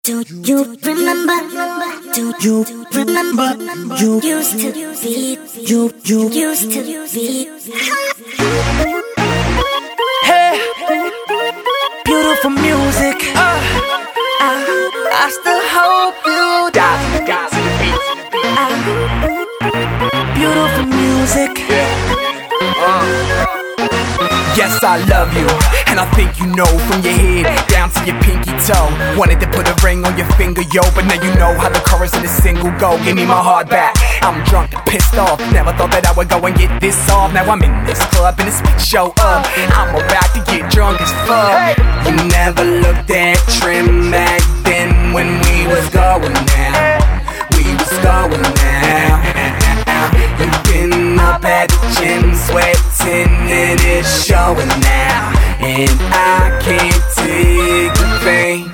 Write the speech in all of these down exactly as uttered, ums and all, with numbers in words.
Do you remember? Do you remember? You used to be. You you used to be. Hey, beautiful music. Uh, I, I still hope you die. Uh, beautiful music. Uh. Yes, I love you, and I think you know from your head down to your pinky toe. Wanted to put a ring on your finger, yo, but now you know how the chorus of the single go. Give me my heart back, I'm drunk and pissed off. Never thought that I would go and get this off. Now I'm in this club and this bitch show up. I'm about to get drunk as fuck. You never looked that trim back then when we was going now. We was going now. You've been up at the gym sweating and it's showing now. And I can't take the pain.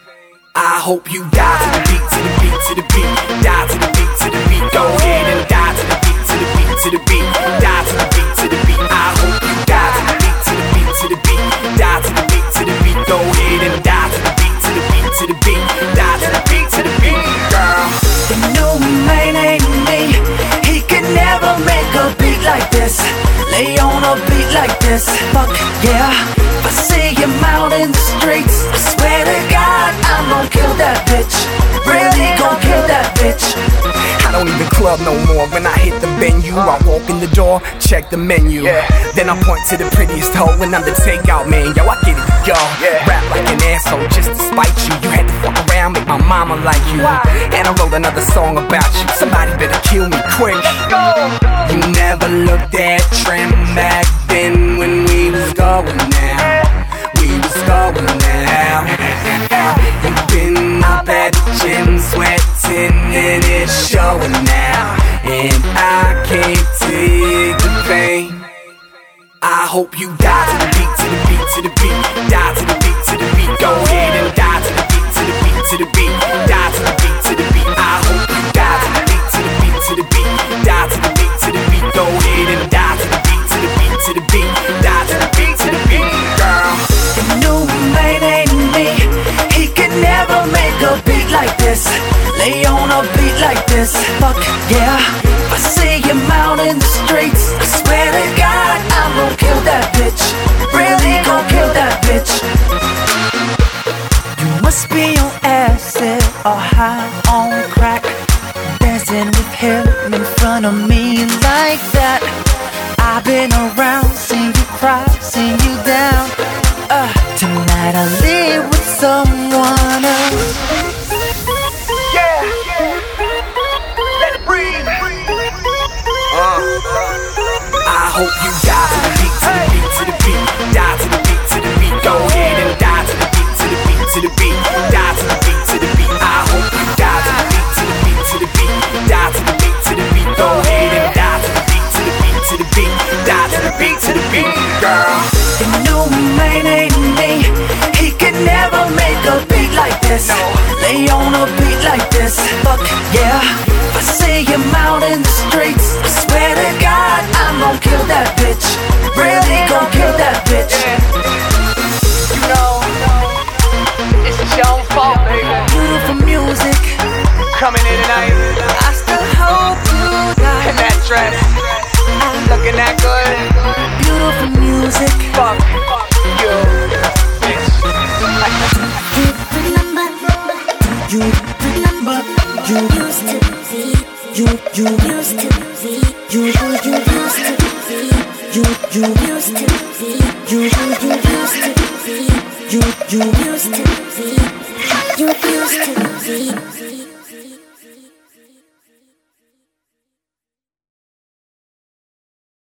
I hope you die to the beat, to the beat, to the beat. Die to the beat, to the beat. Go ahead and die to the beat, to the beat, to the beat. Die to the beat, to the beat. I hope you die to the beat, to the beat, to the beat. Die to the beat, to the beat. Go ahead and die to the beat, to the beat, to the beat. Die to the beat, to the beat, girl. The new man ain't me. He can never make a beat like this. Lay on a beat like this. Fuck yeah. If I see him out in the streets, I swear to God, I'm gon' kill that bitch. Really gon' kill that bitch. I don't even club no more. When I hit the venue, I walk in the door, check the menu. Yeah. Then I point to the prettiest hoe and I'm the takeout man. Yo, I get it, yo. Yeah. Rap like an asshole just to spite you. You had to fuck around, make my mama like you. And I wrote another song about you. Somebody better kill me quick. You never looked that trim back then when we was going now. We was going now. You've been up at the gym sweating and it's showing now. And I can't take the pain. I hope you die to the beat, to the beat, to the beat. Die to the beat, to the beat. Go ahead and die to the beat, to the beat, to the beat. Die to the beat, to the beat. I hope you die to the beat, to the beat, to the beat. Die to the beat, to the beat. Go ahead and die to the beat, to the beat, to the beat. Die to the beat, to the beat, girl. The new man ain't me. He can never make a beat like this. Lay on a beat like this. Fuck yeah. If I see him out in the streets, I swear to God, I'm gon' kill that bitch. Really gon' kill that bitch. You must be on acid or high on crack, dancing with him in front of me like that. I've been around, seen you cry, seen you down. Uh, tonight I live with someone else. Yeah, let it breathe. Uh, I hope you die to the beat, to the beat, to the beat. Die to the beat, to the beat. Go ahead and die to the beat, to the beat, to the beat. Die to the beat, to the beat. I hope you die to the beat, to the beat, to the beat. Die to the beat, to the beat. Go ahead and die to the beat, to the beat, to the beat. Die to the beat, to the beat, girl. The new man ain't me. He can never make a beat like this. No. Lay on a beat like this. Fuck yeah. If I see him out in the streets, I swear to God, I'm gon' kill that bitch. Really gon' kill that bitch. You know, it's your own fault, baby. Beautiful music. Coming in tonight, I still hope you die. in that dress, looking that good. Beautiful music. Fuck you, bitch. You remember? You remember? You used to be. You you used to be. You you you used to be. You you used to be. You you you used to be. You you used to be. You used to be.